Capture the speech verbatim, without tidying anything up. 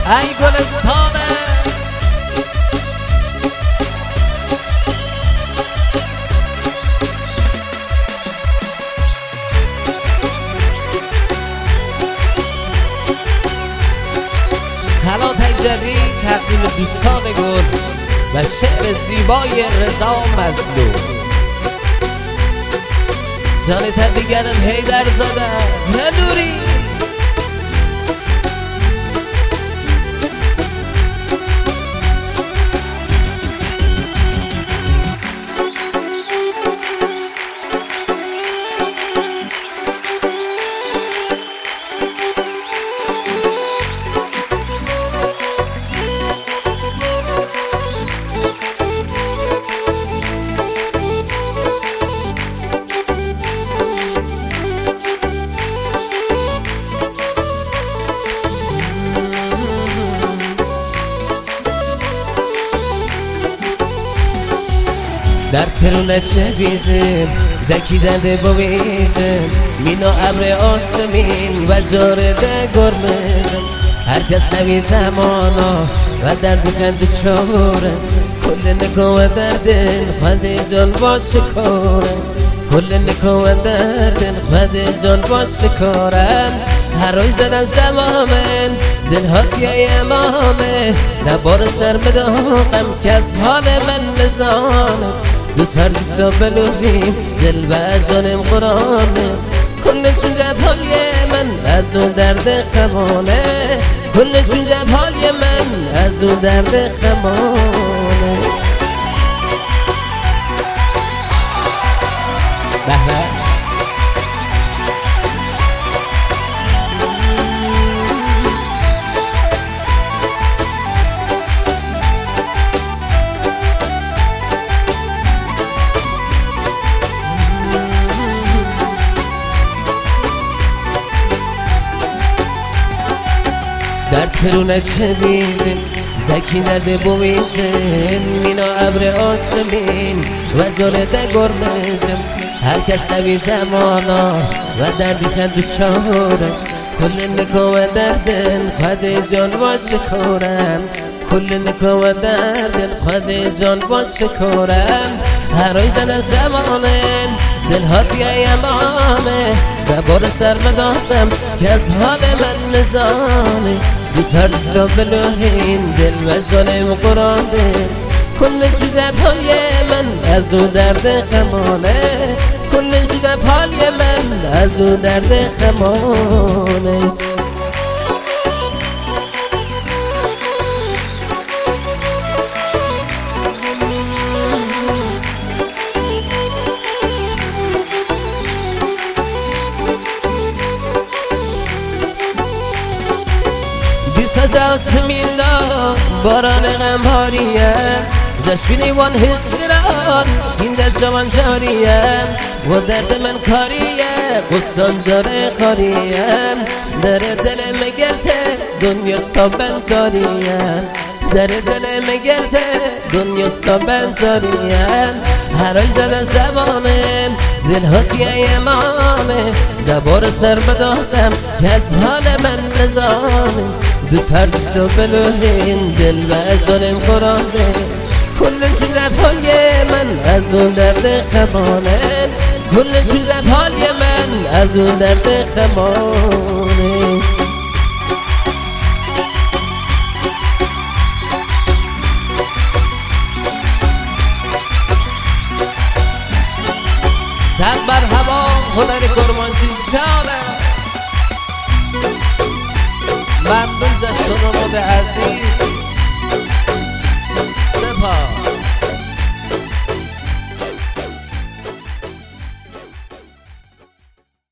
ای گلستانه کلات جدید تقدیم دوستان گل و شعر زیبای رضا مظلوم. جان تبریگرم حیدر زاده نوری. در پرونه چه بیزم زکی دنده بویزم مینا ابر آسمین و جارده گرمزم هر کس نوی زمانا و درد خند چاره کل نکو و دردن خود جان با چکارم کل نکو و دردن خود جان با چکارم هر روی زدن زمامن دل هاتیای امامه نبار سر بداقم که از حال من نزانم دو تر دیسا بلوهیم دل و جانم قرآنه کل چون جبهالی من از اون درد خمانه کل چون جبهالی من از اون درد خمانه به به در پرونه چه بیزم زکی درده بویزم مینا ابر آسمین و جارده گرمزم هر کس نوی زمانا و دردی خند و چاره کل نکو و دردن خود جان با چکارم کل نکو و دردن خود جان با چکارم هر روی زن زمانن دل هاتیای امامه دبار سر بداختم که از حال من نزانه دو ترزا بلوهین دل و ظالم قرآنه کل جوزب های من از او درد خمانه کل جوزب های من از او درد خمانه جاسمینا باران غمهاریه جشنی وان حسران این در جوان جاریه و درد من کاریه قصان جاره قاریه در دل مگرته دنیا سابن تاریه در دل مگرته دنیا سابن تاریه هر آی زدن زمامن دل هاتیه امامه دبار سر بداختم که از حال من نزانه دو تردیسا بلوهین دل و ظالم قرآنه کل جوزب حالی من از اون درد خمانه کل جوزب حالی من از اون درد خمانه صد مرحبا هنر